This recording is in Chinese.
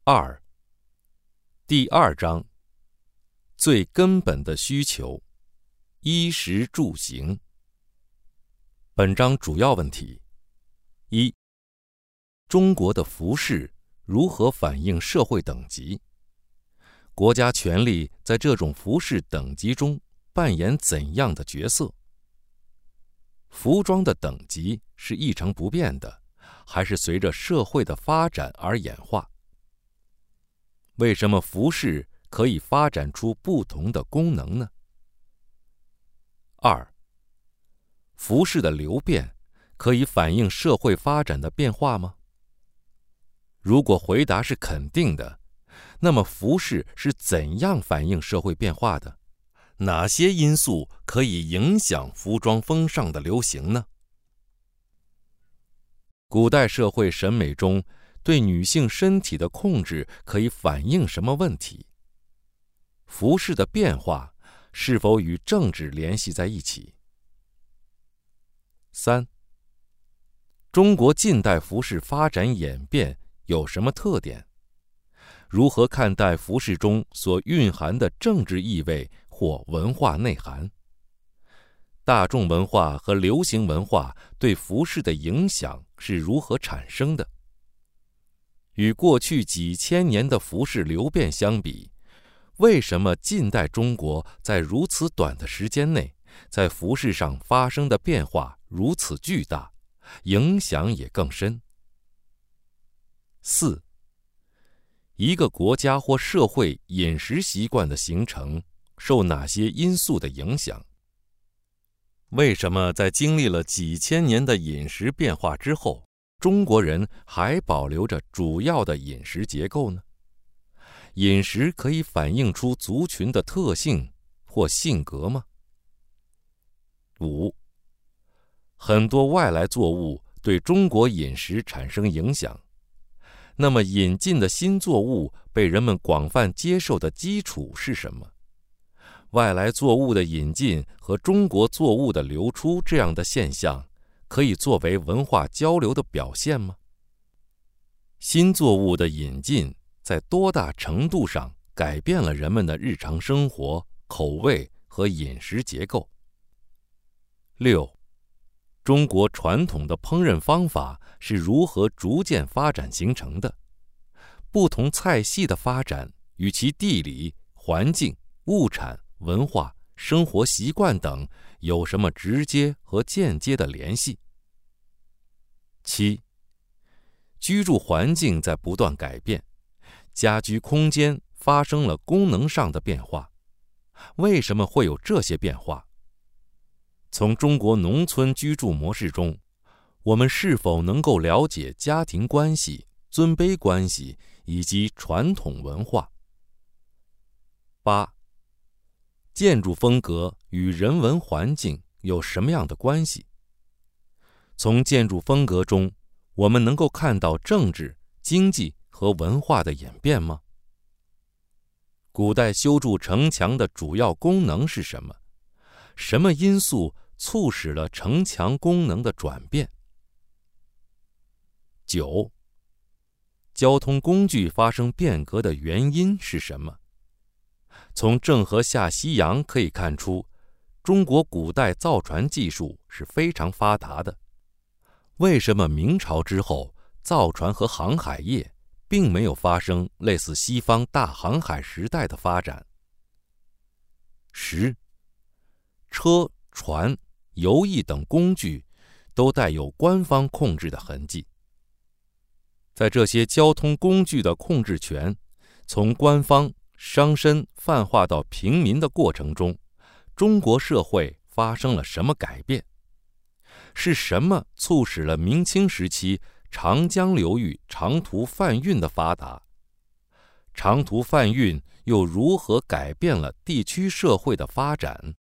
2. 第2章，最根本的需求，衣食住行。本章主要问题： 1. 中国的服饰如何反映社会等级？国家权力在这种服饰等级中扮演怎样的角色？服装的等级是一成不变的，还是随着社会的发展而演化？为什么服饰可以发展出不同的功能呢？ 2. 服饰的流变可以反映社会发展的变化吗？如果回答是肯定的，那么服饰是怎样反映社会变化的？哪些因素可以影响服装风尚的流行呢？古代社会审美中对女性身体的控制可以反映什么问题？服饰的变化是否与政治联系在一起？ 3. 中国近代服饰发展演变有什么特点？如何看待服饰中所蕴含的政治意味或文化内涵？大众文化和流行文化对服饰的影响是如何产生的？与过去几千年的服饰流变相比，为什么近代中国在如此短的时间内，在服饰上发生的变化如此巨大，影响也更深？4. 一个国家或社会饮食习惯的形成受哪些因素的影响？为什么在经历了几千年的饮食变化之后，中国人还保留着主要的饮食结构呢？饮食可以反映出族群的特性或性格吗？ 5. 很多外来作物对中国饮食产生影响，那么引进的新作物被人们广泛接受的基础是什么？外来作物的引进和中国作物的流出这样的现象，可以作为文化交流的表现吗？新作物的引进在多大程度上改变了人们的日常生活、口味和饮食结构？ 6. 中国传统的烹饪方法是如何逐渐发展形成的？不同菜系的发展与其地理、环境、物产、文化、生活习惯等有什么直接和间接的联系？ 7. 居住环境在不断改变，家居空间发生了功能上的变化，为什么会有这些变化？从中国农村居住模式中，我们是否能够了解家庭关系、尊卑关系以及传统文化？ 8. 建筑风格与人文环境有什么样的关系？从建筑风格中，我们能够看到政治、经济和文化的演变吗？古代修筑城墙的主要功能是什么？什么因素促使了城墙功能的转变？ 9. 交通工具发生变革的原因是什么？从郑和下西洋可以看出，中国古代造船技术是非常发达的。为什么明朝之后，造船和航海业并没有发生类似西方大航海时代的发展？ 10. 车、船、游艺等工具都带有官方控制的痕迹。在这些交通工具的控制权从官方、商绅泛化到平民的过程中，中国社会发生了什么改变？是什么促使了明清时期长江流域长途贩运的发达？长途贩运又如何改变了地区社会的发展？